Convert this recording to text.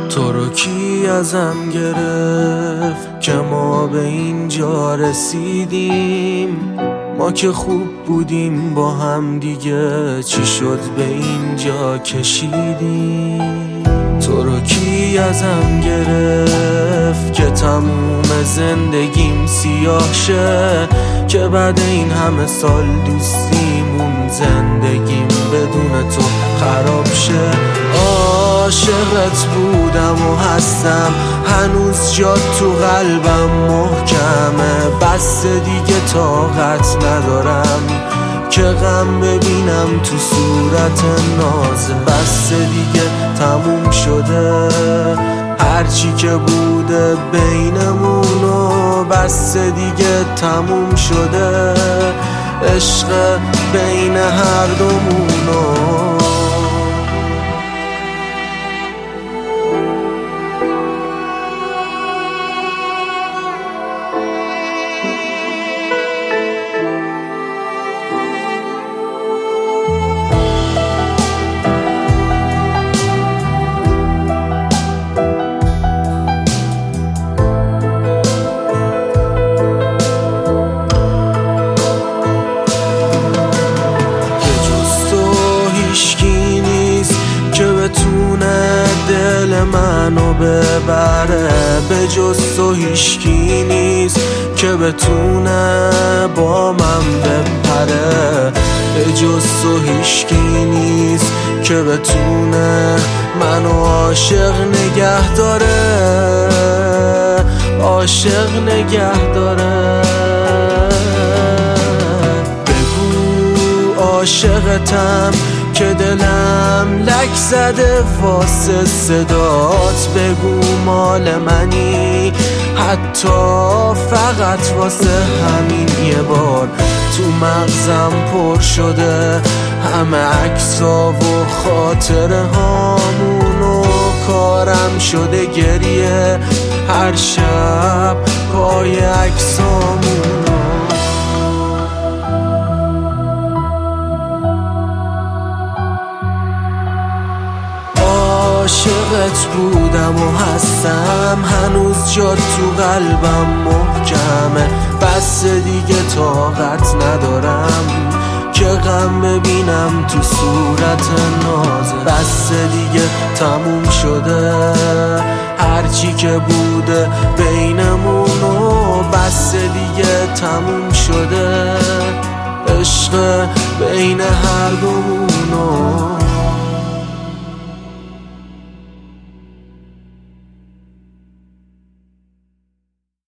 تو رو کی ازم گرفت که ما به اینجا رسیدیم؟ ما که خوب بودیم با هم دیگه، چی شد به اینجا کشیدیم؟ تو رو کی ازم گرفت که تموم زندگیم سیاه شه، که بعد این همه سال دوستیمون زندگیم بدون تو خراب شه. عاشقت بودم و هستم، هنوز جات تو قلبم محکمه. بس دیگه طاقت ندارم که غم ببینم تو صورت نازه. بس دیگه تموم شده هرچی که بوده بینمونو، بس دیگه تموم شده عشق بین هر دومونو. دل منو ببره، به جز تو هیچکی نیست که بتونه با من بپره. به جز تو هیچکی نیست که بتونه منو عاشق نگه داره، عاشق نگه داره. بگو عاشقتم که دلم لک زده واسه صدات. بگو مال منی حتی فقط واسه همین یه بار. تو مغزم پر شده همه عکس‌ها و خاطره هامون و کارم شده گریه هر شب پای عکسامون. عاشقت بودم و هستم، هنوز جات تو قلبم محکمه. بس دیگه طاقت ندارم که غم ببینم تو صورت نازه. بس دیگه تموم شده هرچی که بوده بینمونو، بس دیگه تموم شده عشق بین هر دومونو.